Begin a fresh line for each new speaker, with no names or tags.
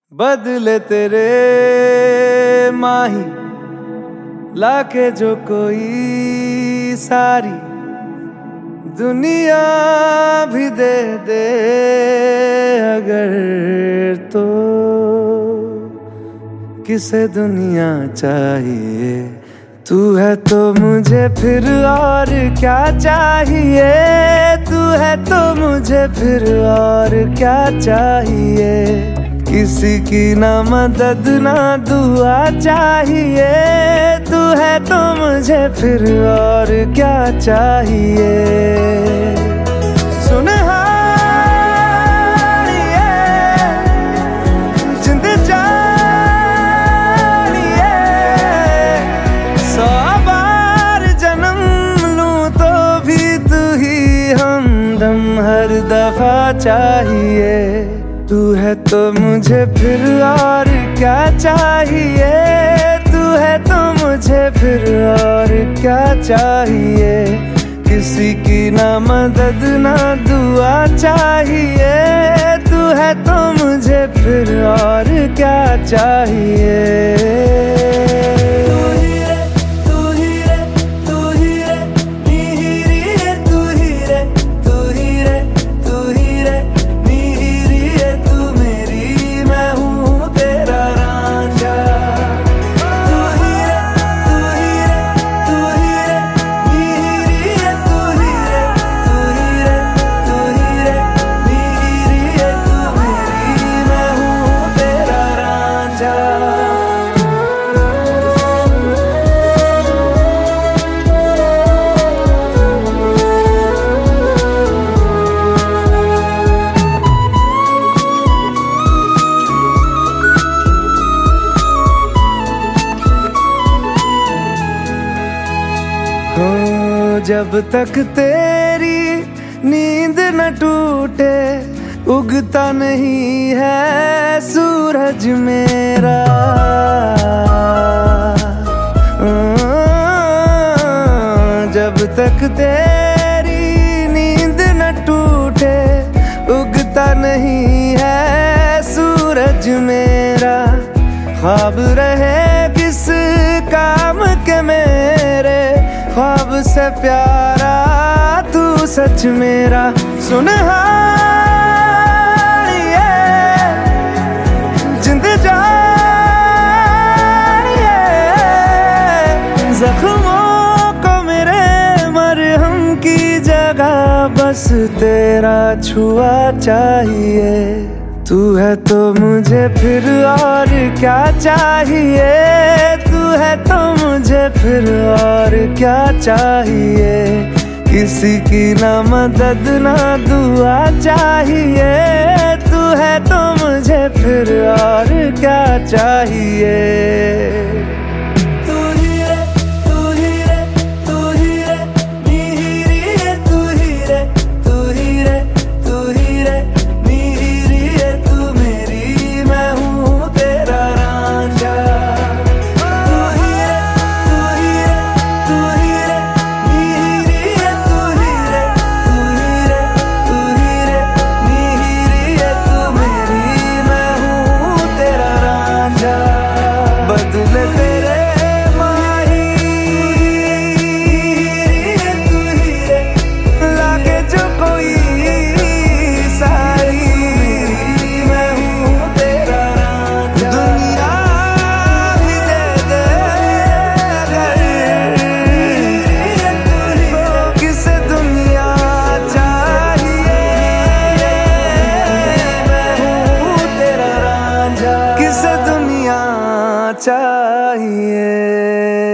बदले तेरे माही लाके जो कोई सारी दुनिया भी दे दे अगर तो किसे दुनिया चाहिए। तू है तो मुझे फिर और क्या चाहिए। तू है तो मुझे फिर और क्या चाहिए। किसी की ना मदद ना दुआ चाहिए। तू है तो मुझे फिर और क्या चाहिए। सुन हर दफा चाहिए। तू है तो मुझे फिर और क्या चाहिए। तू है तो मुझे फिर और क्या चाहिए। किसी की ना मदद ना दुआ चाहिए। तू है तो मुझे फिर और क्या चाहिए। जब तक तेरी नींद न टूटे उगता नहीं है सूरज मेरा। जब तक तेरी नींद न टूटे उगता नहीं है सूरज मेरा। ख्वाब रहे किस काम के मेरे ख्वाब से प्यारा तू सच मेरा। सुन जिंद जानिए जख्मों को मेरे मरहम की जगह बस तेरा छुआ चाहिए। तू है तो मुझे फिर और क्या चाहिए। तू है तो मुझे फिर और क्या चाहिए। किसी की ना मदद ना दुआ चाहिए। तू है तो मुझे फिर और क्या चाहिए। बदले तेरे माही तू ही लाके जो कोई सारी मैं हूँ तेरा रांझा। दुनिया भी दे दे अगर किसे दुनिया चाहिए। मैं हूँ तेरा रांझा किसे दुनिया चाहिए।